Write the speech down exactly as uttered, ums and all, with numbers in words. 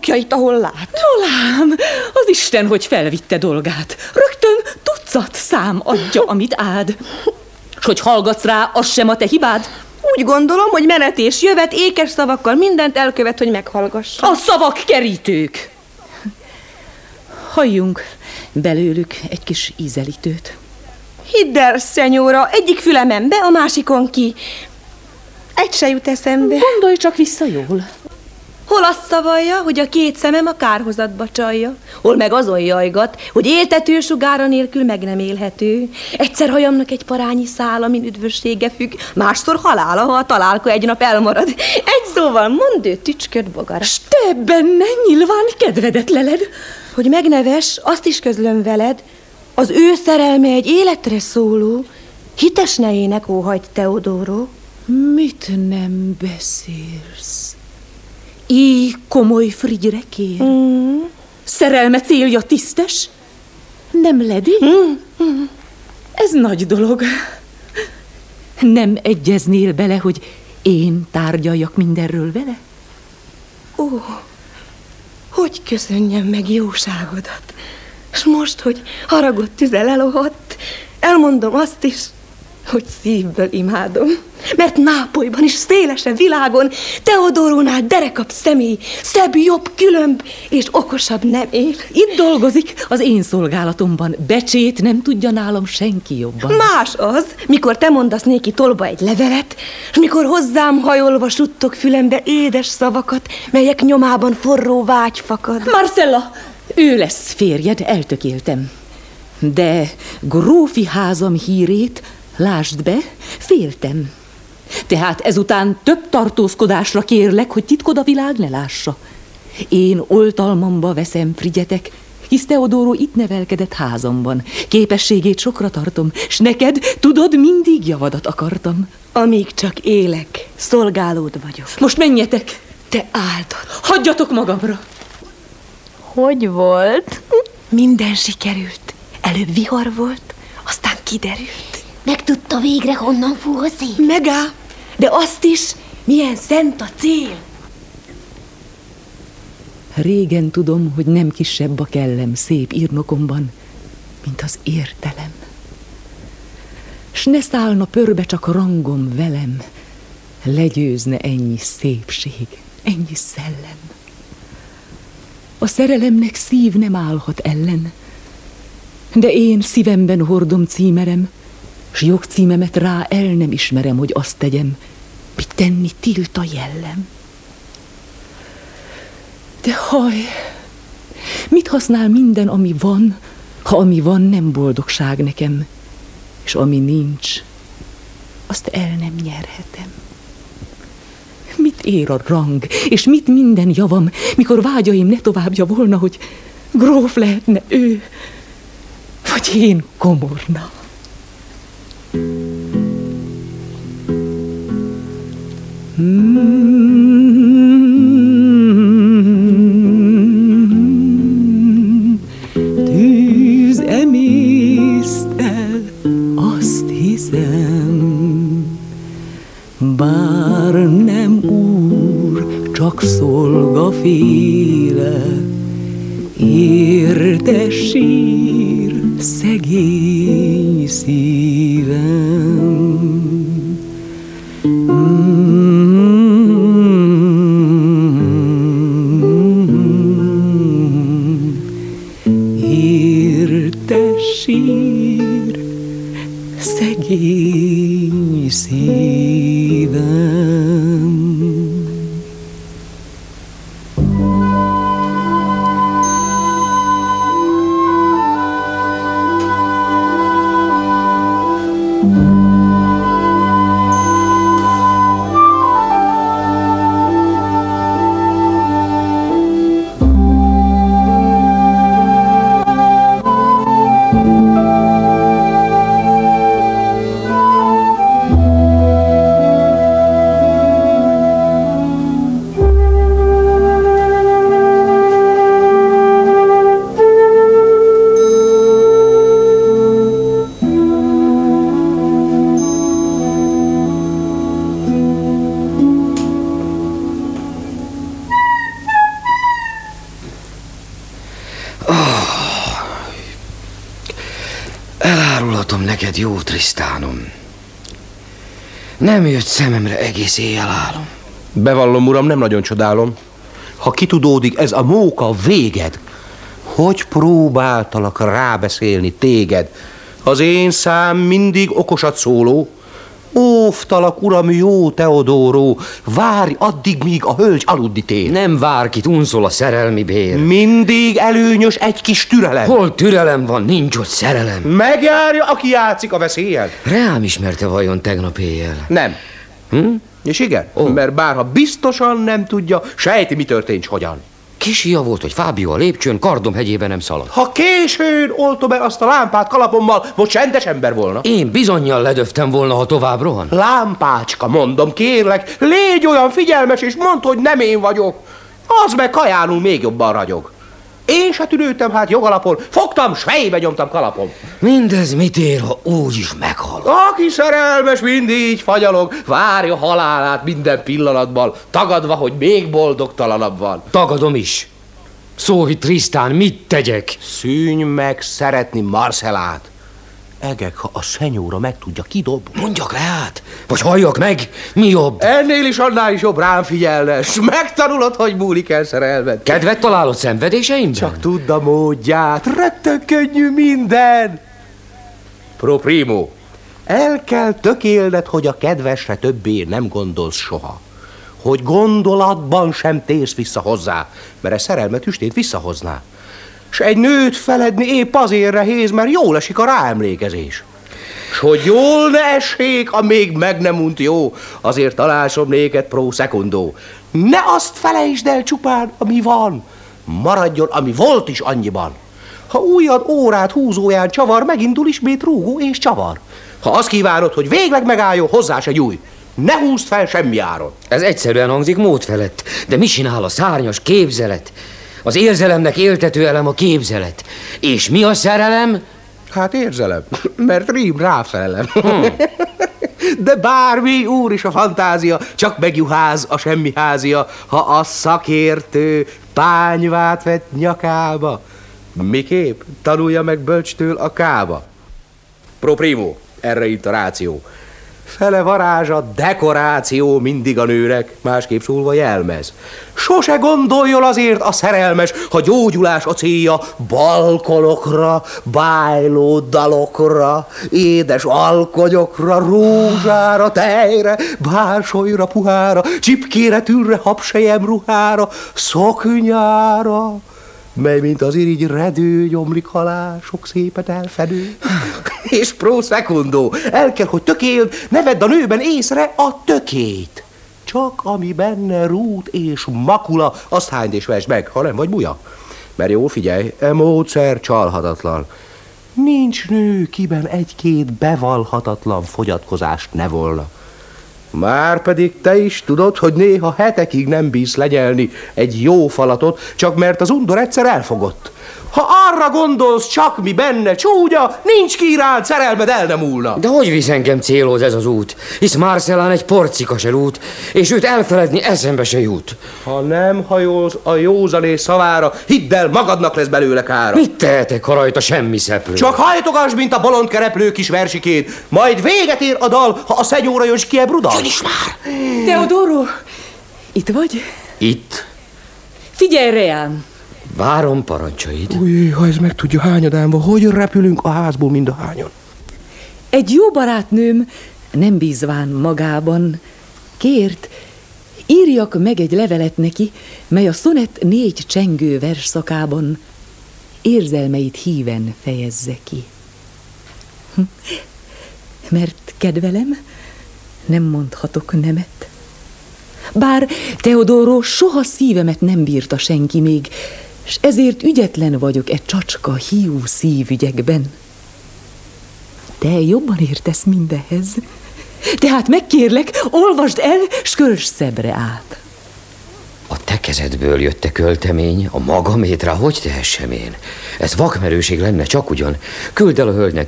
rakja itt, ahol lát. Nolám, az Isten, hogy felvitte dolgát. Rögtön tucat szám adja, amit ád. S hogy hallgatsz rá, az sem a te hibád? Úgy gondolom, hogy menet és jövet ékes szavakkal mindent elkövet, hogy meghallgassa. A szavak kerítők. Halljunk belőlük egy kis ízelítőt. Hidd el, szenyóra, egyik fülemen be, a másikon ki. Egy se jut eszembe. Gondolj csak vissza jól. Hol azt szavalja, hogy a két szemem a kárhozatba csalja, hol meg azon jajgat, hogy éltető sugára nélkül meg nem élhető. Egyszer hajamnak egy parányi szál, amin üdvössége függ, másszor halála, ha a találka egy nap elmarad. Egy szóval mondd ő tücsköd bogara. S te benne nyilván kedvedet leled. Hogy megneves, azt is közlöm veled, az ő szerelme egy életre szóló, hites ne ének, óhajt Teodoro. Mit nem beszélsz? Éj komoly Frigyre kér. Mm. Szerelme célja tisztes? Nem ledi? Mm. Mm. Ez nagy dolog. Nem egyeznél bele, hogy én tárgyaljak mindenről vele? Ó, hogy köszönjem meg jóságodat. S most, hogy haragot tüzel elohott, elmondom azt is, hogy szívből imádom. Mert Nápolyban is szélesebb világon Teodorónál derekabb személy, szebb, jobb, különb és okosabb nem él. Itt dolgozik az én szolgálatomban. Becsét nem tudja nálam senki jobban. Más az, mikor te mondasz néki tolba egy levelet, és mikor hozzám hajolva suttog fülembe édes szavakat, melyek nyomában forró vágy fakad. Marcella, ő lesz férjed, eltökéltem. De grófi házam hírét lásd be, féltem. Tehát ezután több tartózkodásra kérlek, hogy titkod a világ ne lássa. Én oltalmamba veszem Frigyetek, hisz Teodoro itt nevelkedett házamban. Képességét sokra tartom, s neked, tudod, mindig javadat akartam. Amíg csak élek, szolgálód vagyok. Most menjetek! Te áldott! Hagyjatok magamra! Hogy volt? Minden sikerült. Előbb vihar volt, aztán kiderült. Megtudta végre, honnan fúj a szél? Megá, de azt is, milyen szent a cél. Régen tudom, hogy nem kisebb a kellem szép írnokomban, mint az értelem. S ne szállna pörbe csak rangom velem, legyőzne ennyi szépség, ennyi szellem. A szerelemnek szív nem állhat ellen, de én szívemben hordom címerem, s jogcímemet rá el nem ismerem, hogy azt tegyem, mit tenni tilt a jellem. De haj, mit használ minden, ami van, ha ami van nem boldogság nekem, és ami nincs, azt el nem nyerhetem. Mit ér a rang, és mit minden javam, mikor vágyaim ne továbbja volna, hogy gróf lehetne ő, vagy én komorna. Tűz emészt el, azt hiszem, bár nem úr, csak szolgaféle, érte sír szegény szívem. Érte sír szegény szívem. Elárulhatom neked, jó Trisztánom. Nem jött szememre egész éjjel álom. Bevallom, uram, nem nagyon csodálom. Ha kitudódik ez a móka véged, hogy próbáltalak rábeszélni téged? Az én szám mindig okosat szóló. Óvtalak, uram, jó Teodóró, várj addig, míg a hölgy aludni tér. Nem vár, kit unszol a szerelmi bér. Mindig előnyös egy kis türelem. Hol türelem van, nincs ott szerelem. Megjárja, aki játszik a veszéllyel. Rám ismerte vajon tegnap éjjel? Nem. Hm? És igen, Ó. mert bárha biztosan nem tudja, sejti, mi történt, hogyan. Kis hia volt, hogy Fábio a lépcsőn Kardom hegyében nem szaladt. Ha későn oltom el azt a lámpát kalapommal, most csendes ember volna. Én bizonnyal ledöftem volna, ha tovább rohan. Lámpácska, mondom, kérlek, légy olyan figyelmes, és mondd, hogy nem én vagyok. Az meg kajánul még jobban ragyog. Én se tűnődtem hát jogalapon, fogtam, s fejbe nyomtam kalapom. Mindez mit ér, ha úgy is meghal? Aki szerelmes, mind így fagyalog, várja halálát minden pillanatban, tagadva, hogy még boldogtalanabb van. Tagadom is. Szólj, Trisztán, mit tegyek? Szűnj meg szeretni Marcelát. Egek, ha a szenyóra megtudja, kidob. Mondjak le át, vagy halljak meg, mi jobb? Ennél is annál is jobb rám figyelne, s megtanulod, hogy múlik el szerelmed. Kedvet találod szenvedéseimben? Csak tudd a módját, rögtön könnyű minden. Pro primo, el kell tökélned, hogy a kedvesre többé nem gondolsz soha. Hogy gondolatban sem térsz vissza hozzá, mert a szerelmet üstét visszahozná. S egy nőt feledni épp azért nehéz, mert jól esik a ráemlékezés. S hogy jól ne essék, a még meg nem unt jó, azért találsom néked pro secundó. Ne azt felejtsd el csupán, ami van, maradjon, ami volt is annyiban. Ha újad órát húzóján csavar, megindul ismét rúgó és csavar. Ha azt kívánod, hogy végleg megálljon, hozzá se gyújj. Ne húzd fel semmi áron. Ez egyszerűen hangzik mód felett, de mi csinál a szárnyas képzelet? Az érzelemnek éltető elem a képzelet. És mi a szerelem? Hát érzelem, mert rím ráfelelem. Hmm. De bármi, úr is a fantázia, csak megjuház a semmi házia, ha a szakértő pányvát vett nyakába. Miképp? Tanulja meg bölcstől a kába. Pro primo, erre itt a ráció. Fele varázsa, dekoráció mindig a nőnek, másképp szólva jelmez. Sose gondoljon azért a szerelmes, ha gyógyulás a célja, balkonokra, bájló dalokra, édes alkonyokra, rózsára, tejre, bársolyra, puhára, csipkére, tűrre, habsejem ruhára, szoknyára, mely mint az irigy redő nyomlik alá, sok szépet elfedő. És pro secundó, el kell, hogy tökéld, ne vedd a nőben észre a tökét. Csak ami benne rút és makula, azt hányd és vesd meg, ha nem vagy buja. Mert jó, figyelj, e módszer csalhatatlan. Nincs nő, kiben egy-két bevallhatatlan fogyatkozást ne volna. Márpedig te is tudod, hogy néha hetekig nem bízsz legyelni egy jó falatot, csak mert az undor egyszer elfogott. Ha arra gondolsz, csak mi benne csúnya, nincs királt, szerelmed el nem múlna. De hogy visz engem célhoz ez az út? Hisz Marcelán egy porcika se lút, és őt elfeledni eszembe se jut. Ha nem hajolsz a józanész szavára, hidd el, magadnak lesz belőle kára. Mit tehetek, ha rajta semmi szeplő? Csak hajtogass, mint a bolond kereplő kis versikét, majd véget ér a dal, ha a szenyóra jön, s kiebrudal. Jön is már! Teodoro, itt vagy? Itt. Figyelj rám! Várom parancsaid. Új, ha ez meg tudja hányadánba, hogy repülünk a házból mind a hányan. Egy jó barátnőm, nem bízván magában, kért, írjak meg egy levelet neki, mely a szonett négy csengő versszakában érzelmeit híven fejezze ki. Mert kedvelem, nem mondhatok nemet. Bár Teodoro soha szívemet nem bírta senki még, s ezért ügyetlen vagyok e csacska, hiú szívügyekben. Te jobban értesz mindenhez. Tehát megkérlek, olvasd el, s költs szebbre át. A te kezedből jött a költemény, a magamétre hogy tehessem én? Ez vakmerőség lenne csak ugyan. Küld el a hölgynek